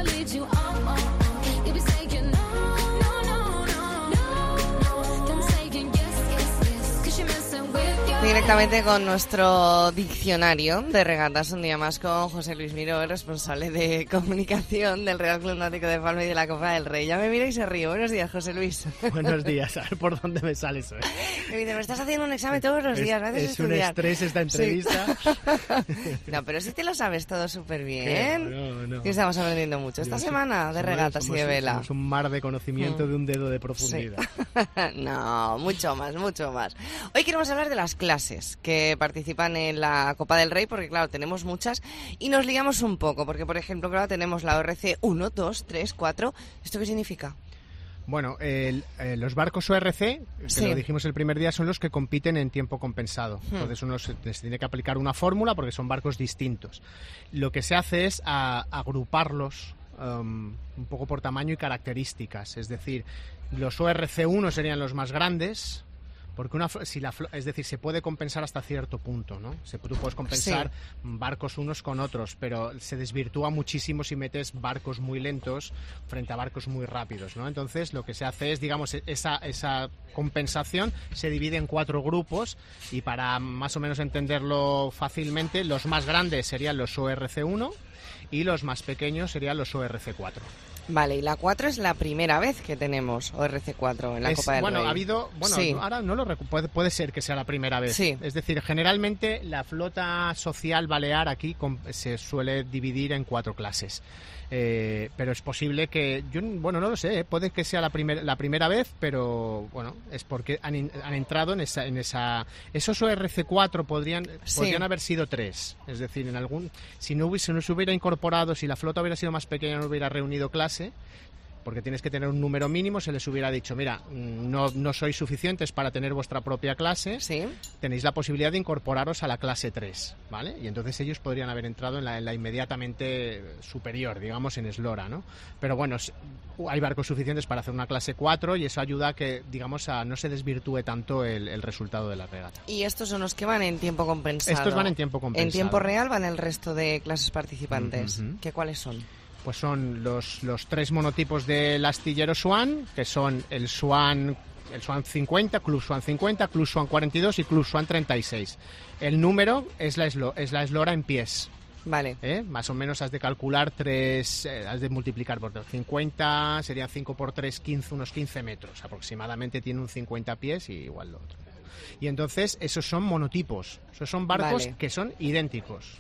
lead you on. You be saying no, no, no, no, no. Then saying yes, yes, yes, 'cause you're messing with your... Directamente con nuestro diccionario de regatas, un día más con José Luis Miró, el responsable de comunicación del Real Club Náutico de Palma y de la Copa del Rey. Ya me mira y se ríe. Buenos días, José Luis. Buenos días, a ver por dónde me sale eso. Me dice, me estás haciendo un examen todos los días, me haces Es un estudiar. estrés esta entrevista. Sí. No, pero sí te lo sabes todo súper bien. No. Y estamos aprendiendo mucho esta semana de regatas y de vela. Somos un mar de conocimiento de un dedo de profundidad. Sí. No, mucho más, mucho más. Hoy queremos hablar de las clases que participan en la Copa del Rey, porque claro, tenemos muchas y nos liamos un poco, porque por ejemplo, claro, tenemos la ORC 1, 2, 3, 4. ¿Esto qué significa? Bueno, los barcos ORC, que Sí. lo dijimos el primer día, son los que compiten en tiempo compensado. Entonces uno se tiene que aplicar una fórmula porque son barcos distintos. Lo que se hace es agruparlos un poco por tamaño y características. Es decir, los ORC1 serían los más grandes, porque es decir, se puede compensar hasta cierto punto, ¿no? Tú puedes compensar barcos unos con otros, pero se desvirtúa muchísimo si metes barcos muy lentos frente a barcos muy rápidos, ¿no? Entonces, lo que se hace es, digamos, esa compensación se divide en 4 grupos y para más o menos entenderlo fácilmente, los más grandes serían los ORC1 y los más pequeños serían los ORC4. Vale, y la 4 es la primera vez que tenemos ORC4 en la Copa del Rey. Ha habido, sí. Ahora no lo recuerdo, puede ser que sea la primera vez. Sí. Es decir, generalmente la flota social balear aquí se suele dividir en 4 clases. Pero es posible que, no lo sé, puede que sea la primera vez, pero bueno, es porque han entrado en esa. Esos ORC4 podrían haber sido 3. Es decir, si no se hubiera incorporado, si la flota hubiera sido más pequeña, no hubiera reunido clase, porque tienes que tener un número mínimo, se les hubiera dicho, mira, no sois suficientes para tener vuestra propia clase, tenéis la posibilidad de incorporaros a la clase 3, ¿vale? Y entonces ellos podrían haber entrado en la inmediatamente superior, digamos, en eslora, ¿no? Pero bueno, hay barcos suficientes para hacer una clase 4 y eso ayuda a que, digamos, no se desvirtúe tanto el resultado de la regata. Y estos son los que van en tiempo compensado. Estos van en tiempo compensado. En tiempo real van el resto de clases participantes. ¿Qué cuáles son? Pues son los 3 monotipos del astillero Swan, que son el Swan 50, Club Swan 50, Club Swan 42 y Club Swan 36. El número es la eslora en pies. Vale. Más o menos has de calcular has de multiplicar por 50, serían 5 por 3, 15, unos 15 metros. Aproximadamente tiene un 50 pies y igual lo otro. Y entonces esos son monotipos, esos son barcos que son idénticos.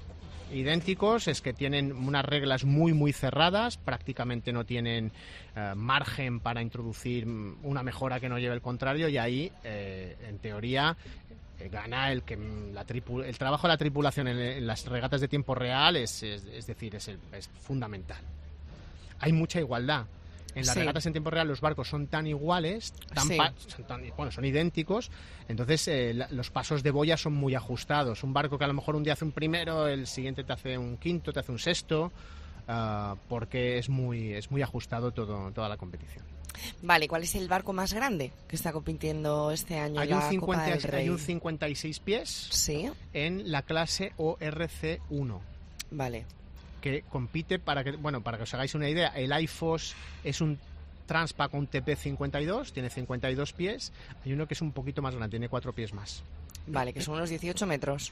Idénticos es que tienen unas reglas muy muy cerradas, prácticamente no tienen margen para introducir una mejora que no lleve el contrario y ahí en teoría gana el trabajo de la tripulación en las regatas de tiempo real es fundamental. Hay mucha igualdad. En las regatas en tiempo real los barcos son tan iguales, son idénticos, entonces los pasos de boya son muy ajustados. Un barco que a lo mejor un día hace un primero, el siguiente te hace un quinto, te hace un sexto, porque es muy ajustado toda la competición. Vale, ¿cuál es el barco más grande que está compitiendo este año en la Copa del Rey? Hay un 56 pies en la clase ORC1. Vale. Que compite, para que os hagáis una idea, el IFOS es un Transpac, un TP52, tiene 52 pies, hay uno que es un poquito más grande, tiene 4 pies más. Vale, que son unos 18 metros.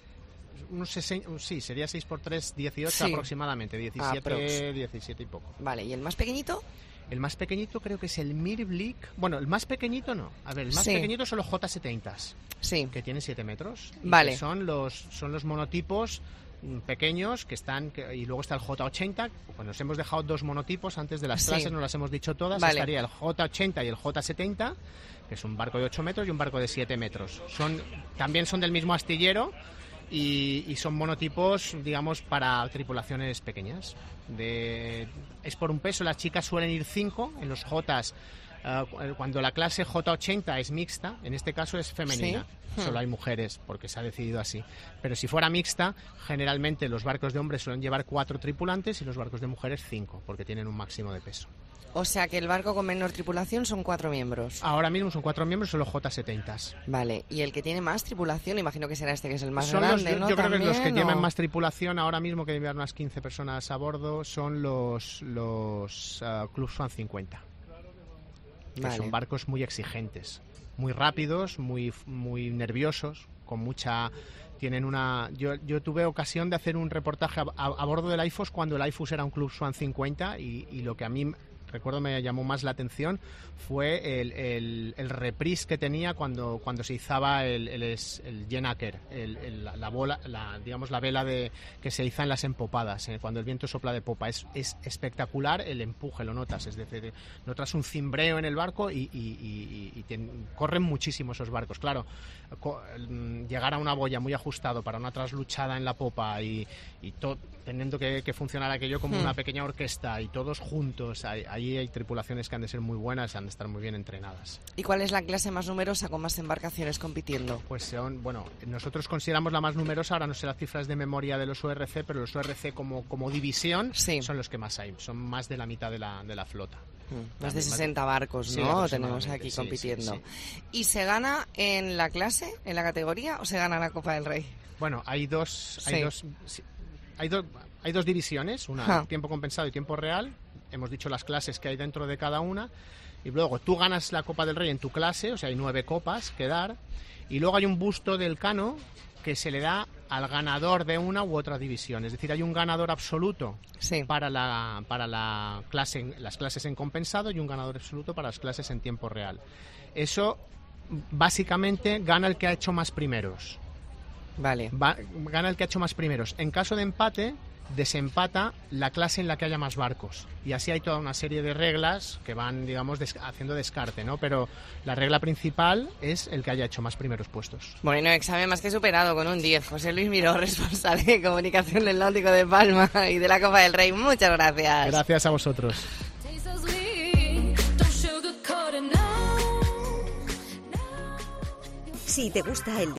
Sería 6 por 3, 18 aproximadamente, 17 y poco. Vale, ¿y el más pequeñito? El más pequeñito creo que es el Mirblick. Bueno, el más pequeñito no. A ver, el más pequeñito son los J70s, que tienen 7 metros. Vale. Que son los monotipos pequeños que están, y luego está el J80. Pues nos hemos dejado 2 monotipos antes de las clases, no las hemos dicho todas. Estaría el J80 y el J70, que es un barco de 8 metros y un barco de 7 metros. También son del mismo astillero y son monotipos, digamos, para tripulaciones pequeñas. Es por un peso, las chicas suelen ir 5, en los Jotas Cuando la clase J80 es mixta, en este caso es femenina. Sí. Solo hay mujeres, porque se ha decidido así. Pero si fuera mixta, generalmente los barcos de hombres suelen llevar 4 tripulantes y los barcos de mujeres 5, porque tienen un máximo de peso. O sea que el barco con menor tripulación son 4 miembros. Ahora mismo son 4 miembros, son los J70s. Vale, y el que tiene más tripulación, imagino que será este que es el más Son grande, ¿no? Yo creo que También, los que ¿o? llevan más tripulación ahora mismo, que deben haber unas 15 personas a bordo, son los Club Swan 50. Que Vale. son barcos muy exigentes, muy rápidos, muy nerviosos, con mucha... Tienen una... Yo tuve ocasión de hacer un reportaje a bordo del IFOS cuando el IFOS era un Club Swan 50 y lo que a mí... recuerdo me llamó más la atención fue el reprise que tenía cuando se izaba el Jenaker, la vela que se iza en las empopadas, cuando el viento sopla de popa. Es espectacular el empuje, lo notas, es decir, notas un cimbreo en el barco y corren muchísimo esos barcos. Claro, llegar a una boya muy ajustado para una trasluchada en la popa y teniendo que funcionar aquello como una pequeña orquesta y todos juntos, ahí hay tripulaciones que han de ser muy buenas y han de estar muy bien entrenadas. ¿Y cuál es la clase más numerosa con más embarcaciones compitiendo? Pues nosotros consideramos la más numerosa, ahora no sé las cifras de memoria de los ORC, pero los ORC como división sí. son los que más hay, son más de la mitad de la flota. Más de 60 barcos, sí, ¿no? Tenemos aquí compitiendo. Sí. ¿Y se gana en la clase, en la categoría, o se gana la Copa del Rey? Bueno, hay dos divisiones, una tiempo compensado y tiempo real. Hemos dicho las clases que hay dentro de cada una. Y luego tú ganas la Copa del Rey en tu clase, o sea, hay 9 copas que dar. Y luego hay un busto del Cano que se le da al ganador de una u otra división. Es decir, hay un ganador absoluto para la clase, las clases en compensado y un ganador absoluto para las clases en tiempo real. Eso, básicamente, gana el que ha hecho más primeros. Vale. Gana el que ha hecho más primeros. En caso de empate, desempata la clase en la que haya más barcos. Y así hay toda una serie de reglas que van, digamos, haciendo descarte, ¿no? Pero la regla principal es el que haya hecho más primeros puestos. Bueno, examen más que superado con un 10. José Luis Miró, responsable de comunicación del Náutico de Palma y de la Copa del Rey. Muchas gracias. Gracias a vosotros. Si te gusta el